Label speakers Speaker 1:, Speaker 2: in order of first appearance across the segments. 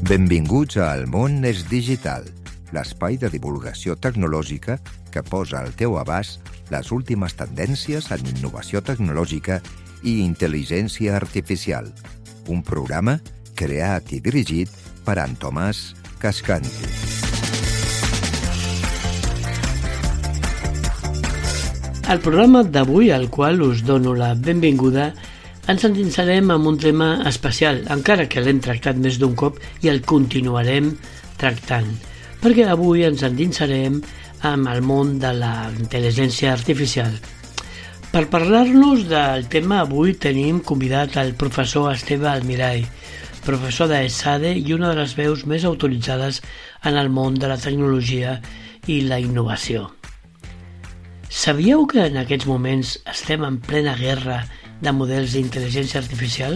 Speaker 1: Benvinguts a El món és digital, l'espai de divulgació tecnològica que posa al teu abast les últimes tendències en innovació tecnològica i intel·ligència artificial. Un programa creat i dirigit per en Tomàs Cascanti.
Speaker 2: Al programa d'avui, al qual us dono la benvinguda, ens endinsarem en un tema especial, encara que l'hem tractat més d'un cop i el continuarem tractant, perquè avui ens endinsarem amb el món de la intel·ligència artificial. Per parlar-nos del tema, avui tenim convidat el professor Esteve Almirall, professor d'ESADE i una de les veus més autoritzades en el món de la tecnologia i la innovació. Sabíeu que en aquests moments estem en plena guerra de models d'intel·ligència artificial?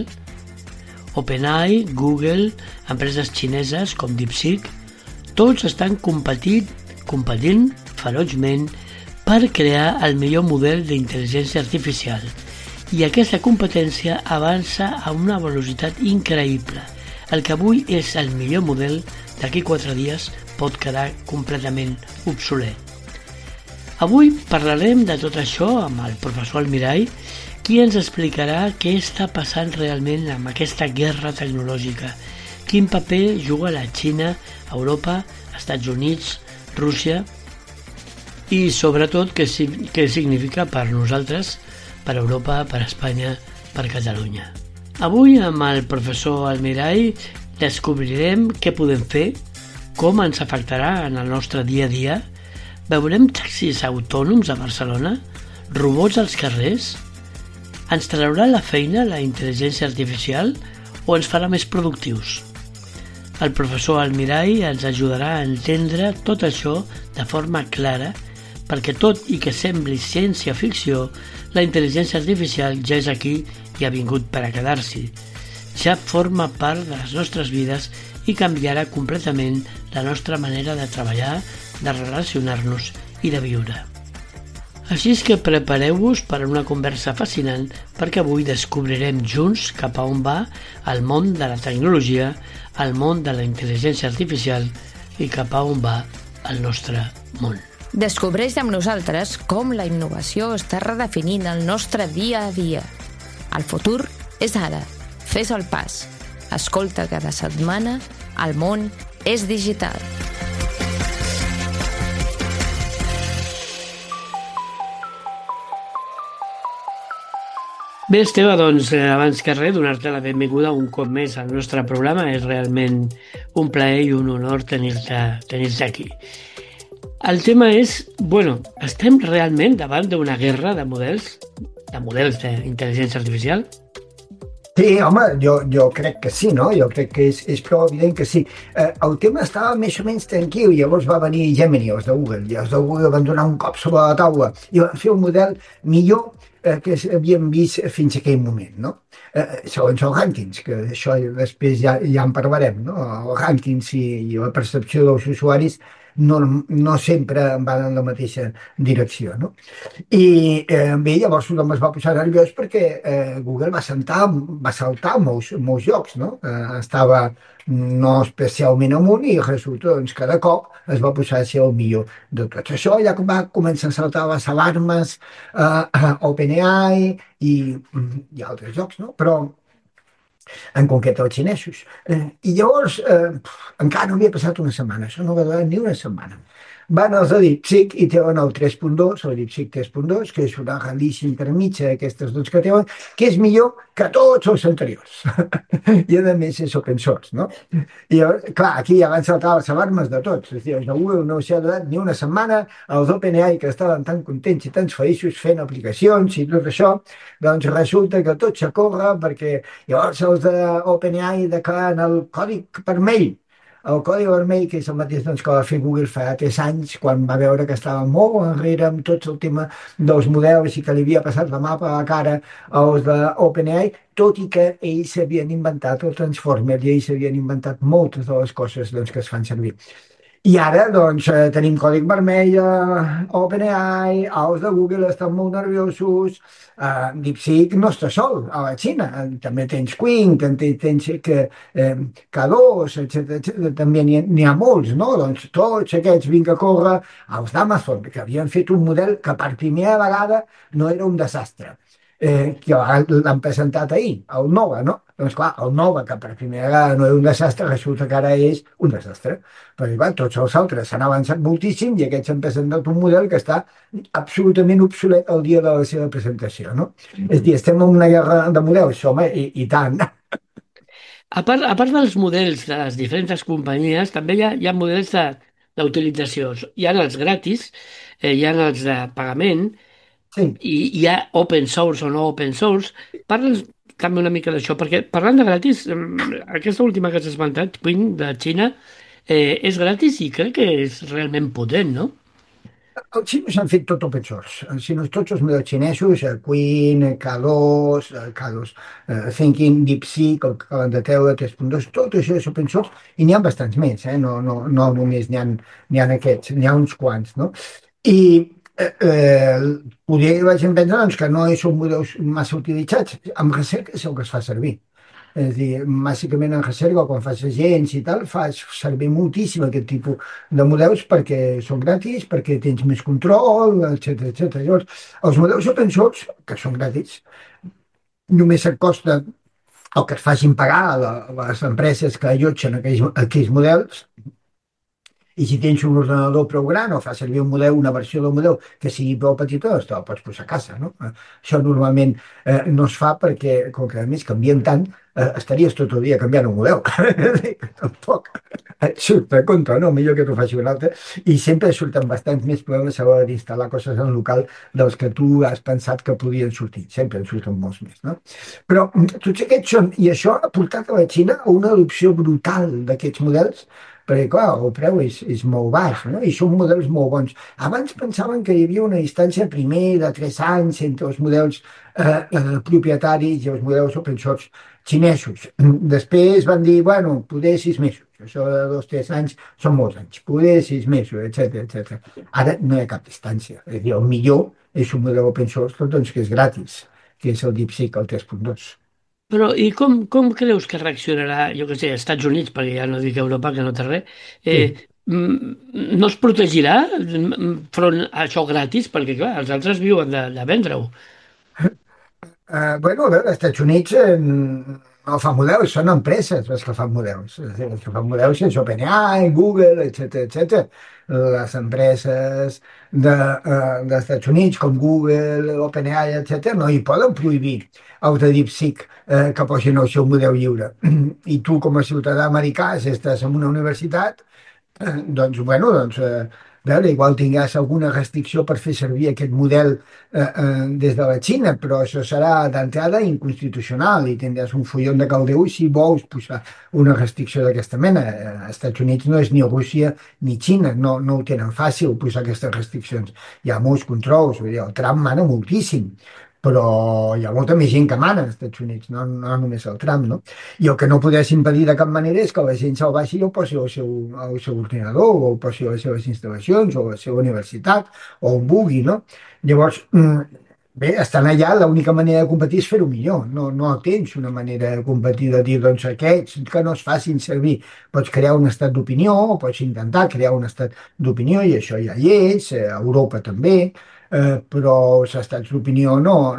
Speaker 2: OpenAI, Google, empreses xineses com DeepSeek, tots estan competint feroçment per crear el millor model d'intel·ligència artificial. I aquesta competència avança a una velocitat increïble. El que avui és el millor model, d'aquí 4 dies pot quedar completament obsolet. Avui parlarem de tot això amb el professor Almirall, qui ens explicarà què està passant realment amb aquesta guerra tecnològica, quin paper juga la Xina, Europa, Estats Units, Rússia i sobretot què significa per nosaltres, per Europa, per Espanya, per Catalunya. Avui amb el professor Almirall descobrirem què podem fer, com ens afectarà en el nostre dia a dia. Veurem taxis autònoms a Barcelona, robots als carrers. Ens traurà la feina la intel·ligència artificial o ens farà més productius? El professor Almirall ens ajudarà a entendre tot això de forma clara, perquè tot i que sembli ciència-ficció, la intel·ligència artificial ja és aquí i ha vingut per a quedar-s'hi. Ja forma part de les nostres vides i canviarà completament la nostra manera de treballar, de relacionar-nos i de viure. Així és que prepareu-vos per a una conversa fascinant perquè avui descobrirem junts cap a on va el món de la tecnologia, el món de la intel·ligència artificial i cap a on va el nostre món.
Speaker 3: Descobreix amb nosaltres com la innovació està redefinint el nostre dia a dia. El futur és ara. Fes el pas. Escolta cada setmana El món és digital.
Speaker 2: Bé, Esteve, doncs, abans que res, donar-te la benvinguda un cop més al nostre programa. És realment un plaer i un honor tenir-te aquí. El tema és, estem realment davant d'una guerra de models d'intel·ligència artificial?
Speaker 4: Sí, home, jo crec que sí, no? Jo crec que és prou evident que sí. El tema estava més o menys tranquil, llavors va venir Gemini, els de Google, i els de Google van donar un cop sobre la taula i van fer un model millor que havíem vist fins a aquell moment, no? Segons els rànquings, que això després ja en parlarem, no? Els rànquings i la percepció dels usuaris no sempre van en la mateixa direcció, no? I bé, llavors tothom es va posar nerviós perquè Google va saltar molts llocs, no? Estava no especialment amunt i resulta que de cop es va posar a ser el millor de tots. Això ja va començar a saltar les alarmes OpenAI i altres llocs, no? Però en concret els xinesos. I llavors encara no havia passat una setmana, això no va durar ni una setmana. Van els de DeepSeek i treuen el 3.2, el DeepSeek 3.2, que és una release intermitja d'aquestes dos que treuen, que és millor que tots els anteriors. I a més és open source, no? I llavors, clar, aquí ja van saltar les alarmes de tots. És a dir, els de Google no s'hi ha donat ni una setmana, els OpenAI que estaven tan contents i tan feliços fent aplicacions i tot això, doncs resulta que tot s'acorre perquè llavors els d'OpenAI declaren el codi vermell. El codi vermell, que és el mateix que va fer Google fa 3 anys, quan va veure que estava molt enrere amb tot el tema dels models i que li havia passat la mà per la cara als d'OpenAI, tot i que ells s'havien inventat el Transformer i ells s'havien inventat moltes de les coses que es fan servir. I ara, doncs, tenim còdic vermell a OpenAI, els de Google estan molt nerviosos, DeepSeek no està sol a la Xina, també tens Qing, tens K2, etc. També n'hi ha molts, no? Doncs tots aquests, vinga a córrer, els d'Amazon, que havien fet un model que per primera vegada no era un desastre, que l'han presentat ahir, el Nova, no? Doncs clar, el Nova, que per primera vegada no era un desastre, resulta que ara és un desastre. Perquè clar, tots els altres s'han avançat moltíssim i aquests han presentat un model que està absolutament obsolet el dia de la seva presentació, no? És a dir, estem en una guerra de models, home, i tant.
Speaker 2: A part dels models de les diferents companyies, també hi ha models d'utilització. Hi ha els gratis, hi ha els de pagament,
Speaker 4: Sí.
Speaker 2: i hi ha open source o no open source. Parla'ns també una mica d'això, perquè parlant de gratis, aquesta última que has esmentat, Queen, de Xina, és gratis i crec que és realment potent, no?
Speaker 4: Els xinos han fet tot open source. Si no, tots els models xinesos, Queen, K2, K2 Thinking, DeepSeek, el que acaben de treure, 3.2, tot això és open source i n'hi ha bastants més, no només n'hi ha aquests, n'hi ha uns quants, no? I poder la gent pensa doncs, que no són models massa utilitzats. Amb recerca és el que es fa servir. És a dir, bàsicament en recerca, quan fas agents i tal, fas servir moltíssim aquest tipus de models perquè són gratis, perquè tens més control, etc. Llavors, els models open source, que són gratis, només et costa el que es facin pagar a les empreses que allotgen aquells models, i si tens un ordenador prou gran o fa servir un model, una versió del model que sigui prou petita, doncs te la pots posar a casa, no? Això normalment no es fa perquè, com que a més canvien tant, estaries tot el dia canviant un model. Tampoc et surt a compte, no? Millor que t'ho faci un altre. I sempre surten bastants més problemes a l'hora d'instal·lar coses en local dels que tu has pensat que podien sortir. Sempre en surten molts més, no? Però tots aquests són... I això ha portat a la Xina a una adopció brutal d'aquests models, perquè clar, el preu és molt baix, no? I són models molt bons. Abans pensaven que hi havia una distància primer de 3 anys entre els models propietaris i els models open source xinesos. Després van dir, bueno, poder 6 mesos. Això de 2 o 3 anys són molts anys. Poder 6 mesos, etc. Ara no hi ha cap distància. És a dir, el millor és un model open source doncs, que és gratis, que és el DeepSeek, el 3.2.
Speaker 2: Però i com creus que reaccionarà, jo què sé, als Estats Units, perquè ja no dic Europa, que no té res,
Speaker 4: Sí.
Speaker 2: no es protegirà front a això gratis? Perquè, clar, els altres viuen de vendre-ho.
Speaker 4: Bueno, a veure, als Estats Units no fan models, són empreses les que fan models. És a dir, les que fan models és OpenAI, Google, etc. Les empreses dels Estats Units, com Google, OpenAI, etc., no hi poden prohibir els de DeepSeek que posin el seu model lliure. I tu, com a ciutadà americà, si estàs en una universitat, doncs, bueno, veure, igual tingués alguna restricció per fer servir aquest model des de la Xina, però això serà d'entrada inconstitucional i tindràs un follon de caldeu si vols posar una restricció d'aquesta mena. Als Estats Units no és ni Rússia ni Xina, no ho tenen fàcil posar aquestes restriccions. Hi ha molts controls, vull dir, el Trump mana moltíssim, però hi ha molta més gent que mana als Estats Units, no només el Trump, no? I el que no podés impedir de cap manera és que la gent se'l baixi i el posi al seu ordinador, o el posi a les seves instal·lacions, o a la seva universitat, o on vulgui, no? Llavors, bé, estan allà, l'única manera de competir és fer-ho millor. No tens una manera de competir, de dir, doncs aquests que no es facin servir. Pots crear un estat d'opinió, o pots intentar crear un estat d'opinió, i això ja hi és, a Europa també, però els estats d'opinió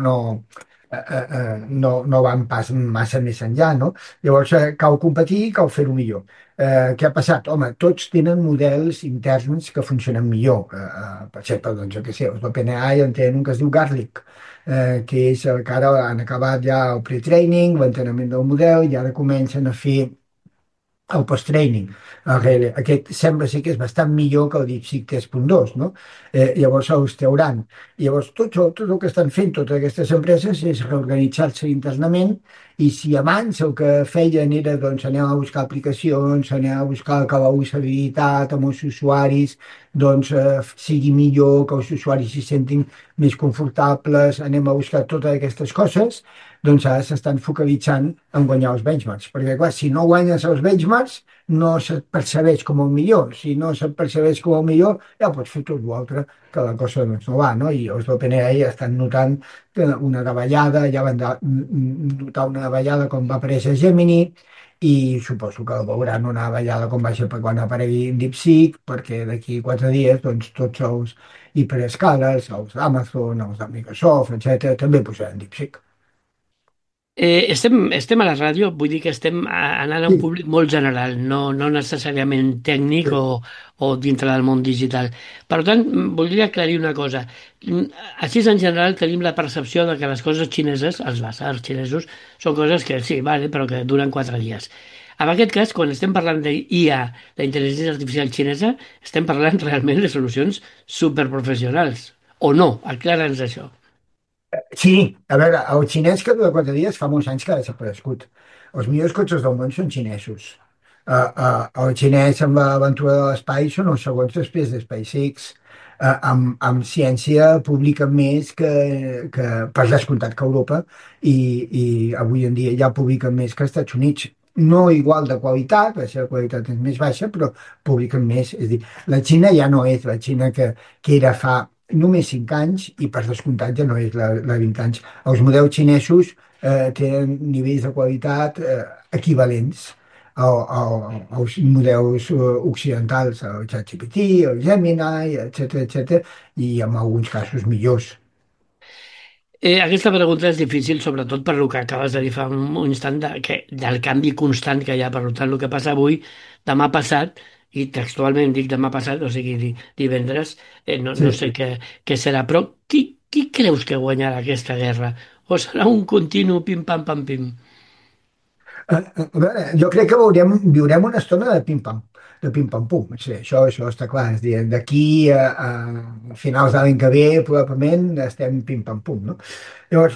Speaker 4: no van pas massa més enllà, no? Llavors cal competir i cal fer-ho millor. Què ha passat? Home, tots tenen models interns que funcionen millor. Per exemple, doncs, jo què sé, els d'OpenAI en tenen un que es diu Garlic, que és el que ara han acabat ja el pre-training, l'entrenament del model, i ara comencen a fer el post-training. Aquest sembla ser que és bastant millor que el DeepSeek 3.2, no? Llavors els trauran. Llavors tot el que estan fent totes aquestes empreses és reorganitzar-se internament, i si abans el que feien era doncs, anem a buscar aplicacions, anem a buscar que la usabilitat amb els usuaris doncs, sigui millor, que els usuaris s'hi sentin més confortables, anem a buscar totes aquestes coses, doncs ara s'estan focalitzant en guanyar els benchmarks. Perquè, clar, si no guanyes els benchmarks, no se't percebeix com el millor. Si no se't percebeix com el millor, ja pots fer tot l'altre, que la cosa doncs, no va, no? I els d'OpenAI ja estan notant que una davallada, ja van notar una davallada quan va aparèixer Gemini, i suposo que veuran una davallada com va ser per quan aparegui DeepSeek, perquè d'aquí 4 dies doncs, tots els hiperescales, els d'Amazon, els de Microsoft, etc., també posaran DeepSeek.
Speaker 2: Estem a la ràdio, vull dir que estem anant a un
Speaker 4: Sí,
Speaker 2: públic molt general, no necessàriament tècnic
Speaker 4: sí.
Speaker 2: o dintre del món digital. Per tant, voldria aclarir una cosa. Així en general tenim la percepció de que les coses xineses, els basars xinesos, són coses que sí, vale, però que duren 4 dies. En aquest cas, quan estem parlant d'IA, d'intel·ligència artificial xinesa, estem parlant realment de solucions superprofessionals. O no? Aclara'ns això.
Speaker 4: Sí, a veure, el xinès que dura 4 dies fa molts anys que ha desaparegut. Els millors cotxes del món són xinesos. El xinès amb l'aventura de l'espai són els segons després de SpaceX. Amb ciència publiquen més que per descomptat que Europa i avui en dia ja publiquen més que els Estats Units. No igual de qualitat, la seva qualitat és més baixa, però publiquen més. És a dir, la Xina ja no és la Xina que era fa només 5 anys i per descomptat ja no és la 20 anys. Els models xinesos tenen nivells de qualitat equivalents als models occidentals, el ChatGPT, el Gemini, etc, i en alguns casos millors.
Speaker 2: Aquesta pregunta és difícil, sobretot per lo que acabes de dir fa un instant, del canvi constant que hi ha. Per tant, el que passa avui, demà passat, i textualment dic demà passat, o sigui, divendres, no
Speaker 4: Sí.
Speaker 2: sé què serà. Però qui creus que guanyarà aquesta guerra? O serà un continu pim-pam-pam-pim?
Speaker 4: A veure, jo crec que viurem una estona de pim-pam-pum. Sí, això està clar. És a dir, d'aquí a finals de l'any que ve, probablement, estem pim-pam-pum, no? Llavors,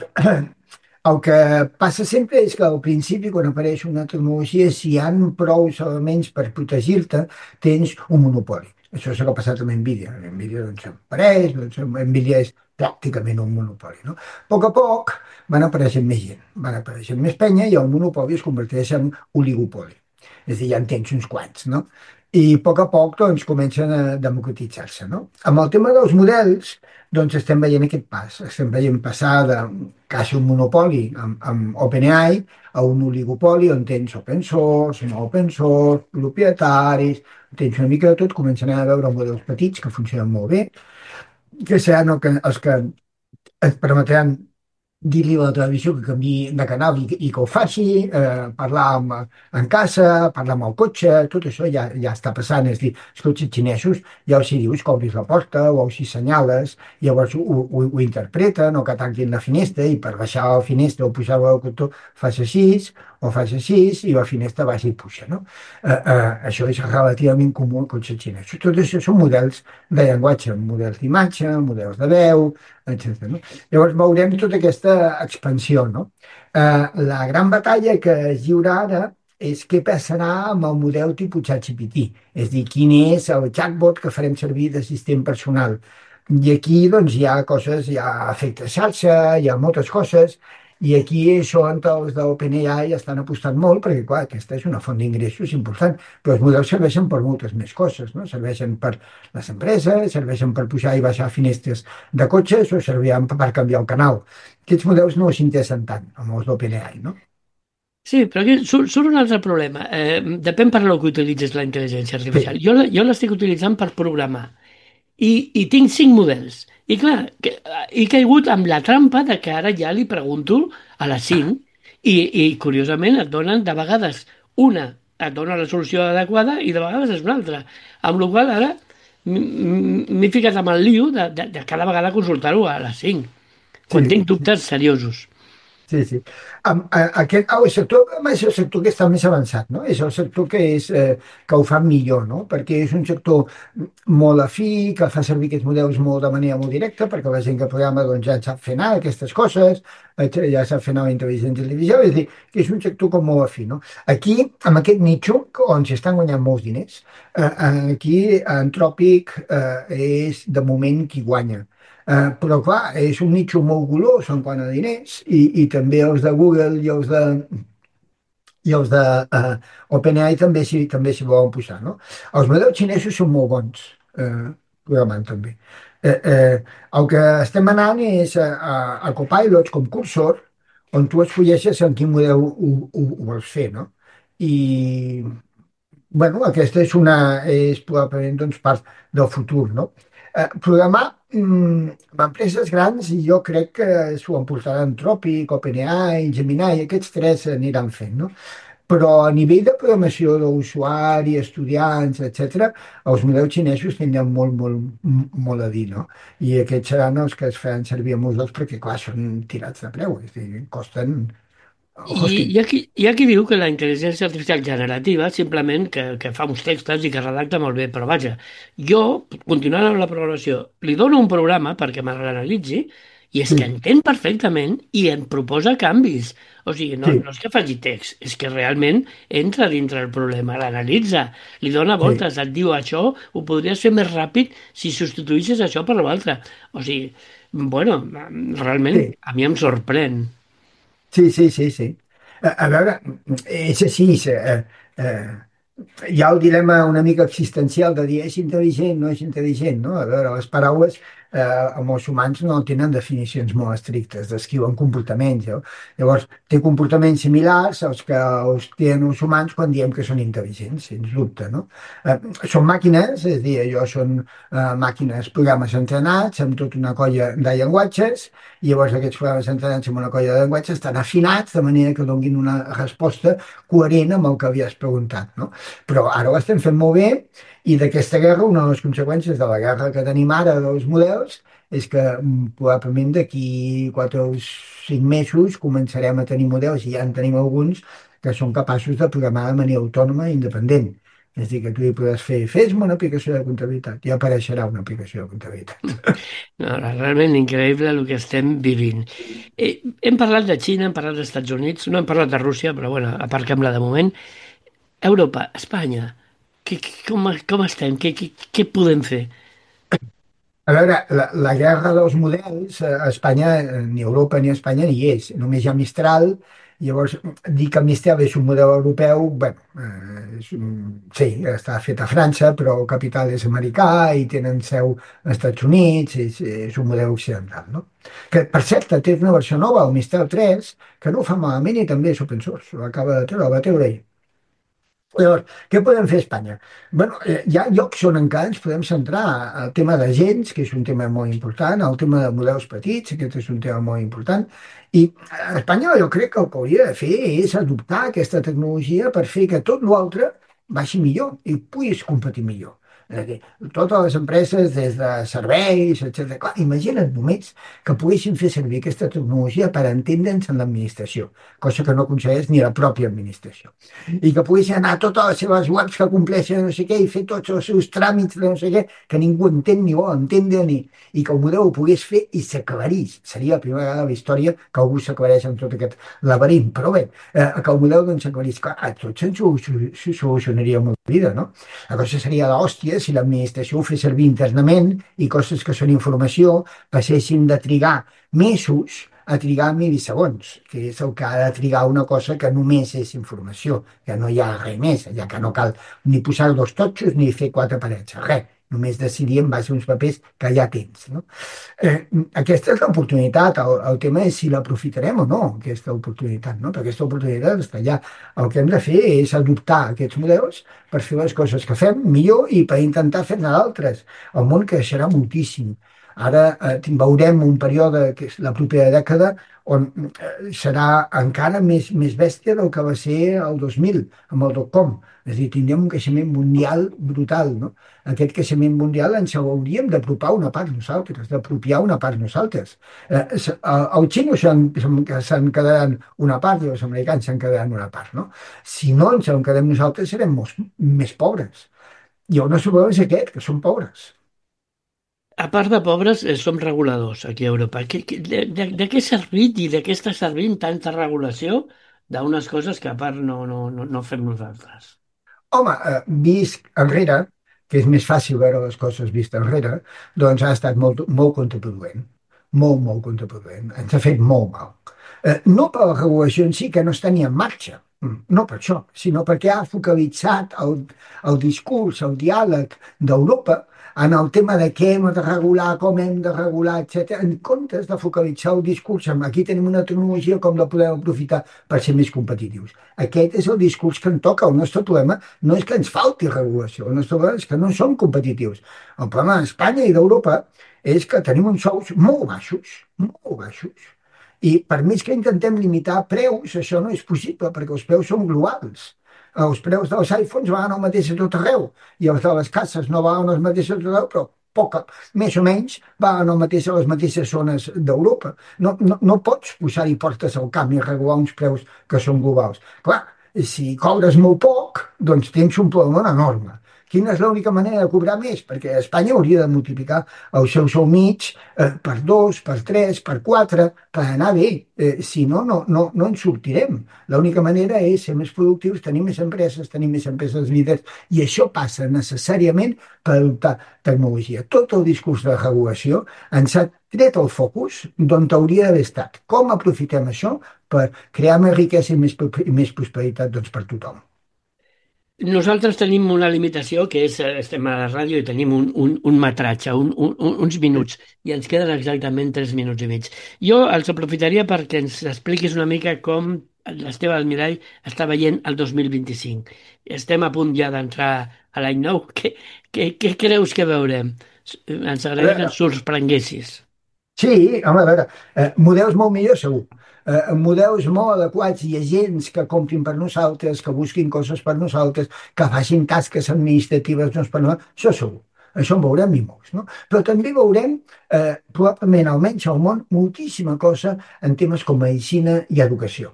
Speaker 4: el que passa sempre és que al principi, quan apareix una tecnologia, si hi ha prou elements per protegir-te, tens un monopoli. Això és el que ha passat amb Nvidia. Nvidia doncs, apareix, doncs, Nvidia és pràcticament un monopoli. No? A poc van apareixent més gent, van apareixent més penya i el monopoli es converteix en oligopoli. És a dir, ja en tens uns quants, no? I a poc doncs, comencen a democratitzar-se, no? Amb el tema dels models, doncs estem veient aquest pas. Estem veient passar de quasi un monopoli amb OpenAI a un oligopoli on tens open source, no open source, propietaris, tens una mica de tot, començarem a veure models petits que funcionen molt bé, que seran els que ens permetran dir-li a la televisió que canviï de canal i que ho faci, parlar en casa, parlar amb el cotxe, tot això ja està passant. És a dir, els cotxes xinesos ja els hi dius que obris la porta o els hi senyales, llavors ho interpreten o que tanquin la finestra i per baixar la finestra o pujar el cotó fas així o fas així i la finestra baixa i puja. No? Això és relativament comú en cotxes xinesos. Tot això són models de llenguatge, models d'imatge, models de veu, etc. No? Llavors veurem tota aquesta expansió. No? La gran batalla que es lliura ara és què passarà amb el model tipus ChatGPT, és a dir, quin és el chatbot que farem servir d'assistent personal. I aquí doncs, hi ha coses, hi ha efectes xarxa, hi ha moltes coses, i aquí és on els d'OpenAI estan apostant molt, perquè clar, aquesta és una font d'ingressos important, però els models serveixen per moltes més coses, no? Serveixen per les empreses, serveixen per pujar i baixar finestres de cotxes o serviran per canviar el canal. Aquests models no s'interessen tant amb els d'OpenAI, no?
Speaker 2: Sí, però aquí surt un altre problema. Depèn per lo que utilitzes la intel·ligència
Speaker 4: Sí,
Speaker 2: artificial. Jo l'estic utilitzant per programar i tinc 5 models. I clar, he caigut amb la trampa de que ara ja li pregunto a les 5 i curiosament et donen de vegades una et dona la solució adequada i de vegades és una altra. Amb la qual cosa ara m'he ficat amb el lío de cada vegada consultar-ho a les 5 quan
Speaker 4: sí,
Speaker 2: tinc dubtes seriosos.
Speaker 4: Sí, sí. El sector programa és el sector que està més avançat, no? És el sector que ho fa millor, no? Perquè és un sector molt afí, que fa servir aquests models molt de manera molt directa, perquè la gent que programa doncs, ja sap fer anar aquestes coses, ja sap fer anar la intel·ligència artificial, és a dir, que és un sector com molt afí, no? Aquí, amb aquest nitxo, on s'estan guanyant molts diners, aquí Anthropic és de moment qui guanya. Però clar, és un nitxo molt golós en quant a diners i també els de Google i els de OpenAI també s'hi volen posar, no? Els models xinesos són molt bons programant també. El que estem anant és a copilots com Cursor, on tu escolleixes en quin model ho vols fer, no? I bueno, aquesta és probablement doncs, part del futur, no? Programar amb empreses grans i jo crec que s'ho emportaran Anthropic, OpenAI, Gemini, aquests tres aniran fent, no? Però a nivell de programació d'usuari, estudiants, etc., els models xinesos tindran molt, molt, molt a dir, no? I aquests seran els que es faran servir a molts perquè, clar, són tirats de preu, és a dir, costen
Speaker 2: I
Speaker 4: hòstia.
Speaker 2: hi ha qui diu que la intel·ligència artificial generativa simplement que fa uns textos i que redacta molt bé, però vaja, jo, continuant amb la programació, li dono un programa perquè me l'analitzi i és que
Speaker 4: Sí,
Speaker 2: entén perfectament i em proposa canvis. O sigui, no,
Speaker 4: sí,
Speaker 2: no és que faci text, és que realment entra dintre el problema, l'analitza, li dona
Speaker 4: sí,
Speaker 2: voltes, et diu això ho podries fer més ràpid si substituïssis això per l'altre. O sigui, bueno, realment
Speaker 4: sí.
Speaker 2: a mi em sorprèn.
Speaker 4: Sí, sí, sí, sí. A veure, és així. Hi ha el dilema una mica existencial de dir és intel·ligent, no és intel·ligent, no? A veure, les paraules amb els humans no tenen definicions molt estrictes, descriuen comportaments, no? Llavors, té comportaments similars als que els tenen els humans quan diem que són intel·ligents, sens dubte, no? Són màquines, és a dir, allò són màquines, programes entrenats amb tota una colla de llenguatges i llavors aquests programes entrenats amb una colla de llenguatges estan afinats de manera que donin una resposta coherent amb el que havies preguntat, no? Però ara ho estem fent molt bé i d'aquesta guerra, una de les conseqüències de la guerra que tenim ara dels models és que probablement d'aquí 4 o 5 mesos començarem a tenir models, i ja en tenim alguns, que són capaços de programar de manera autònoma i independent. És a dir, que tu hi podràs fer, fes-me una aplicació de comptabilitat, i apareixerà una aplicació de comptabilitat.
Speaker 2: No, realment increïble el que estem vivint. Hem parlat de Xina, hem parlat dels Estats Units, no hem parlat de Rússia, però bueno, aparquem-la de moment. Europa, Espanya, com estem? Què podem fer?
Speaker 4: A veure, la guerra dels models, a Espanya, ni Europa ni Espanya ni hi és. Només hi ha Mistral. Llavors, dir que Mistral és un model europeu, bueno, sí, està fet a França, però el capital és americà i tenen seu als Estats Units, és un model occidental, no? Que, per cert, té una versió nova, el Mistral 3, que no ho fa malament i també és open source. L'acaba de treure, la va treure ahir. Llavors, què podem fer a Espanya? Bueno, hi ha llocs on encara ens podem centrar al tema d'agents, que és un tema molt important, al tema de models petits, aquest és un tema molt important, i a Espanya jo crec que el que hauria de fer és adoptar aquesta tecnologia per fer que tot l'altre vagi millor i puguis competir millor. És a dir, totes les empreses, des de serveis, etc. Clar, imagina't només que poguessin fer servir aquesta tecnologia per entendre'ns en l'administració, cosa que no aconsegueix ni la pròpia administració i que poguessin anar a totes les seves webs que compleixen no sé què i fer tots els seus tràmits de no sé què, que ningú entén ni vol entendre i que el model ho pogués fer i s'aclarís. Seria la primera vegada a la història que algú s'aclareix en tot aquest laberint. Però bé, que el model doncs s'aclarís. Clar, a tots ens ho solucionaria molt la vida, no? La cosa seria l'hòstia si l'administració ho fes servir internament i coses que són informació passessin de trigar mesos a trigar milisegons, que és el que ha de trigar una cosa que només és informació, que no hi ha res més, ja que no cal ni posar dos totxos ni fer quatre parets, res, només decidir en base a uns papers que ja tens. No? Aquesta és l'oportunitat, el tema és si l'aprofitarem o no, aquesta oportunitat, no? Perquè aquesta oportunitat està allà. El que hem de fer és adoptar aquests models per fer les coses que fem millor i per intentar fer-ne d'altres. El món creixerà moltíssim. Ara veurem un període, que és la propera dècada, on serà encara més bèstia del que va ser el 2000, amb el dot-com. És a dir, tindrem un creixement mundial brutal, no? Aquest creixement mundial ens hauríem d'apropar una part nosaltres, d'apropiar una part nosaltres. Els xinos se'n quedaran una part i els americans se'n quedaran una part, no? Si no ens en quedem nosaltres serem més pobres. I el nostre problema és aquest, que som pobres.
Speaker 2: A part de pobres, som reguladors aquí a Europa. De què ha servit i de què està servint tanta regulació d'unes coses que a part no fem nosaltres?
Speaker 4: Home, vist enrere, que és més fàcil veure les coses vist enrere, doncs ha estat molt contraproduent. Molt contraproduent. Ens ha fet molt mal. No per la regulació en si, que no està ni en marxa, no per això, sinó perquè ha focalitzat el discurs, el diàleg d'Europa en el tema de què hem de regular, com hem de regular, etc., en comptes de focalitzar el discurs en aquí tenim una tecnologia, com la podem aprofitar per ser més competitius. Aquest és el discurs que en toca. El nostre problema no és que ens falti regulació, el nostre problema és que no som competitius. El problema d'Espanya i d'Europa és que tenim uns sous molt baixos, molt baixos. I per més que intentem limitar preus, això no és possible, perquè els preus són globals. Els preus dels iPhones van el mateix a tot arreu, i els de les cases no van els mateixos a tot arreu, però més o menys van el mateix a les mateixes zones d'Europa. No pots posar-hi portes al camp i regular uns preus que són globals. Clar, si cobres molt poc, doncs tens un problema enorme. Quina és l'única manera de cobrar més? Perquè Espanya hauria de multiplicar el seu sou mig per 2, per 3, per 4, per anar bé. Si no ens sortirem. L'única manera és ser més productius, tenir més empreses líders, i això passa necessàriament per adoptar tecnologia. Tot el discurs de regulació ens ha tret el focus d'on hauria d'haver estat. Com aprofitem això per crear més riquesa i més prosperitat, doncs, per tothom?
Speaker 2: Nosaltres tenim una limitació, que és, estem a la ràdio i tenim un metratge, uns minuts, i ens queden exactament 3 minuts i mig. Jo els aprofitaria perquè ens expliquis una mica com l'Esteve Almirall està veient el 2025. Estem a punt ja d'entrar a l'any nou. Què creus que veurem? Ens agradaria que ens sorprenguessis.
Speaker 4: Sí, home, a veure, models molt millors segur. Models molt adequats i agents que comprin per nosaltres, que busquin coses per nosaltres, que facin tasques administratives doncs, per nosaltres, això segur. Això en veurem i molts, no? Però també veurem, probablement, almenys al món, moltíssima cosa en temes com medicina i educació.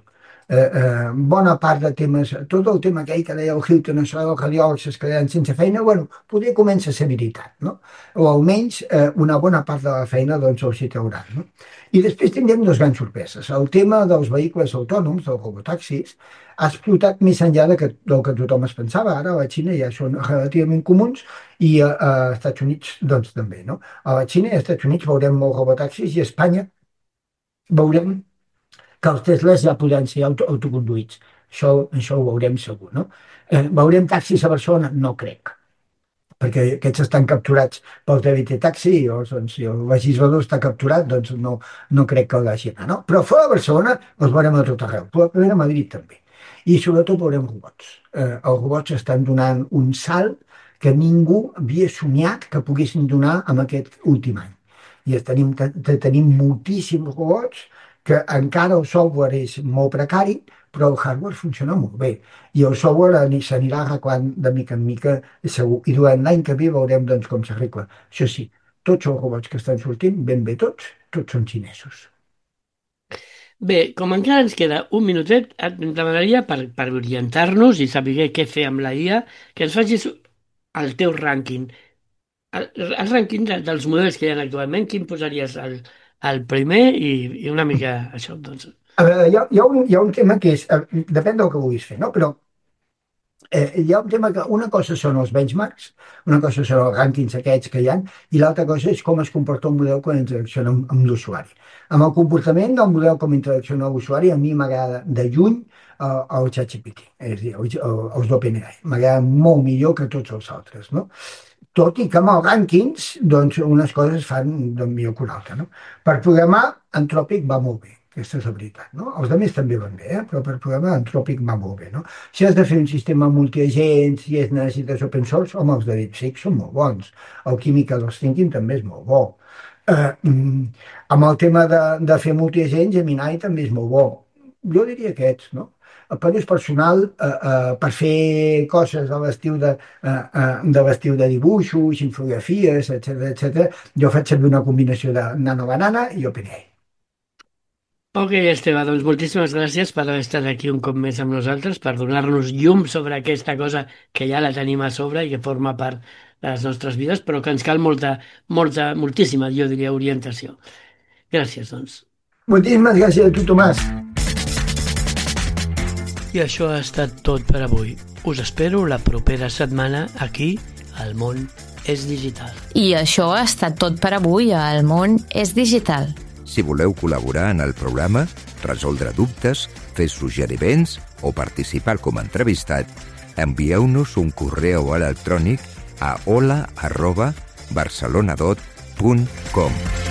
Speaker 4: Bona part de temes, tot el tema aquell que deia el Hilton, això dels radiòlegs es quedaran sense feina, bueno, potser comença a ser veritat, no? O almenys una bona part de la feina doncs els hi trauran, no? I després tindrem dues grans sorpreses. El tema dels vehicles autònoms, dels robotaxis, ha explotat més enllà del que tothom es pensava. Ara a la Xina ja són relativament comuns i als Estats Units doncs també, no? A la Xina i als Estats Units veurem molts robotaxis i a Espanya veurem que els Teslas ja podran ser autoconduïts. Això ho veurem segur, no? Veurem taxis a Barcelona? No crec, perquè aquests estan capturats pel TBT Taxi, o doncs, si el legislador està capturat, doncs no crec que el deixi anar, no? Però fora de Barcelona els veurem a tot arreu, probablement a Madrid també. I sobretot veurem robots. Els robots estan donant un salt que ningú havia somiat que poguessin donar en aquest últim any. I tenim moltíssims robots que encara el software és molt precari, però el hardware funciona molt bé. I el software s'anirà arreglant de mica en mica, segur. I durant l'any que ve veurem doncs, com s'arregla. Això sí, tots els robots que estan sortint, ben bé tots són xinesos.
Speaker 2: Bé, com encara ens queda un minutet, et demanaria per orientar-nos i saber què fer amb la IA, que ens facis el teu rànquing. El rànquing dels models que hi ha actualment, quin posaries al primer i una mica això, doncs.
Speaker 4: A veure, hi ha un tema que és, depèn del que vulguis fer, no? Però hi ha un tema que una cosa són els benchmarks, una cosa són els rànquings aquests que hi ha, i l'altra cosa és com es comporta un model quan interacciona amb l'usuari. Amb el comportament del model com interacciona amb l'usuari, a mi m'agrada de lluny el ChatGPT, és a dir, els d'OpenAI. M'agrada molt millor que tots els altres, no? Tot i que amb els rànquings, doncs, unes coses fan millor que una altra, no? Per programar, Anthropic va molt bé. Aquesta és la veritat, no? Els altres també van bé, però per programar Anthropic va molt bé, no? Si has de fer un sistema multiagents i necessites open source, home, els de DeepSeek són molt bons. El Chemical Thinking també és molt bo. Amb el tema de fer multiagent, Gemini també és molt bo. Jo diria aquests, no? Per ús personal, per fer coses de l'estil de dibuixos, infografies, etc. Jo faig servir una combinació de Nano Banana i OpenAI.
Speaker 2: Ok, Esteve, doncs moltíssimes gràcies per haver estat aquí un cop més amb nosaltres, per donar-nos llum sobre aquesta cosa que ja la tenim a sobre i que forma part de les nostres vides, però que ens cal moltíssima, jo diria, orientació. Gràcies, doncs.
Speaker 4: Moltíssimes gràcies a tu, Tomàs.
Speaker 2: I això ha estat tot per avui. Us espero la propera setmana aquí, al Món és Digital.
Speaker 3: I això ha estat tot per avui a El Món és Digital.
Speaker 1: Si voleu col·laborar en el programa, resoldre dubtes, fer suggeriments o participar com a entrevistat, envieu-nos un correu electrònic a hola@barcelonadot.com.